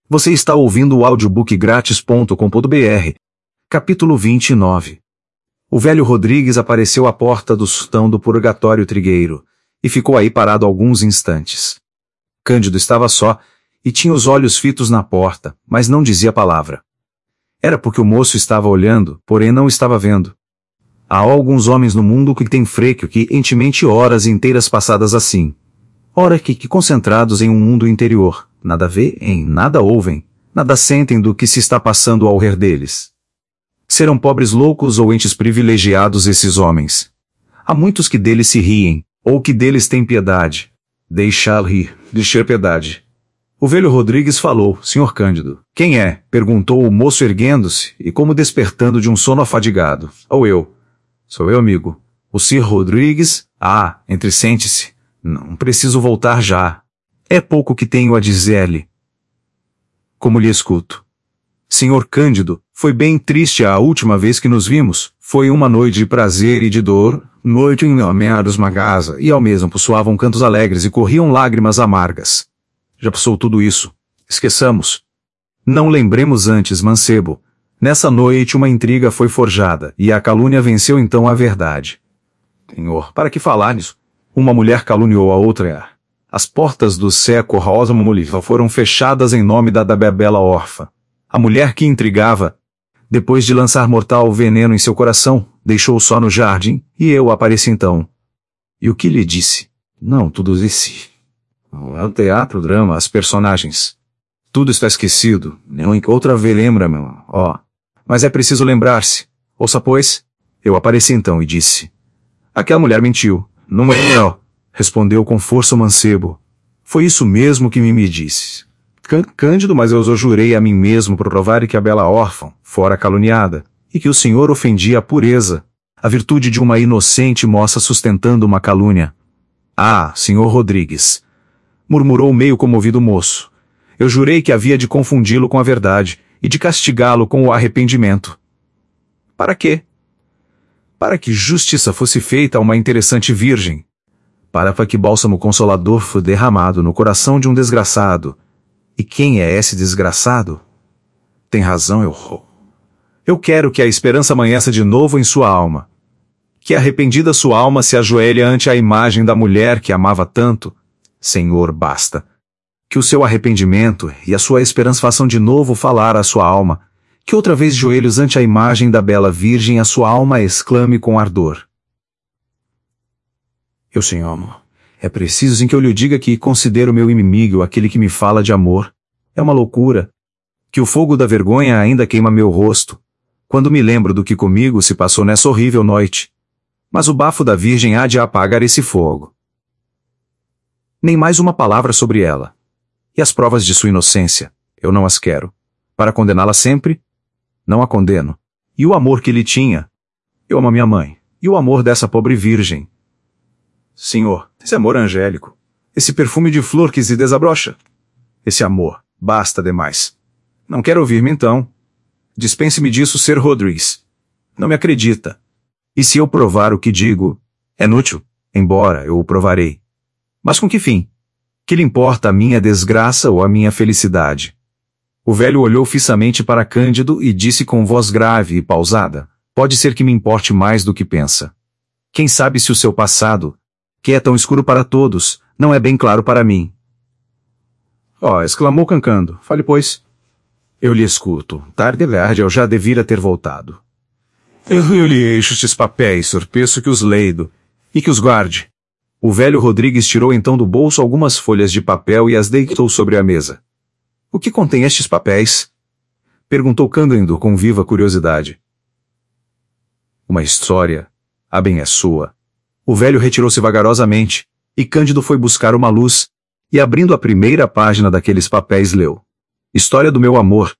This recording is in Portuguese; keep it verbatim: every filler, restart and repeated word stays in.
Você está ouvindo o audiobook grátis ponto com ponto br. Capítulo vinte e nove. O velho Rodrigues apareceu à porta do sultão do purgatório trigueiro, e ficou aí parado alguns instantes. Cândido estava só, e tinha os olhos fitos na porta, mas não dizia palavra. Era porque o moço estava olhando, porém não estava vendo. Há alguns homens no mundo que têm freio que entemente horas inteiras passadas assim. Ora que, que concentrados em um mundo interior, nada veem, nada ouvem, nada sentem do que se está passando ao redor deles. Serão pobres loucos ou entes privilegiados esses homens. Há muitos que deles se riem, ou que deles têm piedade. Deixá-lo rir, deixar piedade. O velho Rodrigues falou: senhor Cândido. Quem é? Perguntou o moço erguendo-se, e como despertando de um sono afadigado. Ou eu. Sou eu, amigo. O senhor Rodrigues? Ah, entre sente-se. Não preciso voltar já. É pouco que tenho a dizer-lhe. Como lhe escuto? Senhor Cândido, foi bem triste a última vez que nos vimos. Foi uma noite de prazer e de dor, noite em meados uma casa, e ao mesmo soavam cantos alegres e corriam lágrimas amargas. Já passou tudo isso. Esqueçamos. Não lembremos antes, mancebo. Nessa noite uma intriga foi forjada, e a calúnia venceu então a verdade. Senhor, para que falar nisso? Uma mulher caluniou a outra. As portas do século rosa mamoliva foram fechadas em nome da, da bela órfã. A mulher que intrigava, depois de lançar mortal veneno em seu coração, deixou-o só no jardim, e eu apareci então. E o que lhe disse? Não, tudo disse. É o teatro, o drama, as personagens. Tudo está esquecido, nem outra vez lembra-me, ó. Mas é preciso lembrar-se. Ouça, pois. Eu apareci então e disse. Aquela mulher mentiu. Não é eu, respondeu com força o mancebo. Foi isso mesmo que me me disse. Cândido, mas eu jurei a mim mesmo por provar que a bela órfã fora caluniada, e que o senhor ofendia a pureza, a virtude de uma inocente moça sustentando uma calúnia. Ah, senhor Rodrigues, murmurou meio comovido o moço. Eu jurei que havia de confundi-lo com a verdade, e de castigá-lo com o arrependimento. Para quê? Para que justiça fosse feita a uma interessante virgem. Para que bálsamo consolador fosse derramado no coração de um desgraçado. E quem é esse desgraçado? Tem razão, eu... Eu quero que a esperança amanheça de novo em sua alma. Que arrependida sua alma se ajoelhe ante a imagem da mulher que amava tanto. Senhor, basta. Que o seu arrependimento e a sua esperança façam de novo falar à sua alma. Que outra vez de joelhos ante a imagem da bela virgem a sua alma exclame com ardor. Eu sim amo. É preciso em que eu lhe diga que considero meu inimigo aquele que me fala de amor. É uma loucura. Que o fogo da vergonha ainda queima meu rosto, quando me lembro do que comigo se passou nessa horrível noite. Mas o bafo da virgem há de apagar esse fogo. Nem mais uma palavra sobre ela. E as provas de sua inocência, eu não as quero. Para condená-la sempre, não a condeno. E o amor que lhe tinha? Eu amo a minha mãe. E o amor dessa pobre virgem? Senhor, esse amor angélico. Esse perfume de flor que se desabrocha. Esse amor, basta demais. Não quer ouvir-me então? Dispense-me disso, ser Rodrigues. Não me acredita. E se eu provar o que digo, é inútil, embora eu o provarei. Mas com que fim? Que lhe importa a minha desgraça ou a minha felicidade? O velho olhou fixamente para Cândido e disse com voz grave e pausada, pode ser que me importe mais do que pensa. Quem sabe se o seu passado, que é tão escuro para todos, não é bem claro para mim. Oh, exclamou Cancando, fale pois. Eu lhe escuto, tarde ou tarde eu já devira ter voltado. Eu, eu lhe eixo estes papéis, senhor, peço que os leido, e que os guarde. O velho Rodrigues tirou então do bolso algumas folhas de papel e as deitou sobre a mesa. O que contém estes papéis? Perguntou Cândido com viva curiosidade. Uma história. A bem é sua. O velho retirou-se vagarosamente, e Cândido foi buscar uma luz, e abrindo a primeira página daqueles papéis leu. História do meu amor,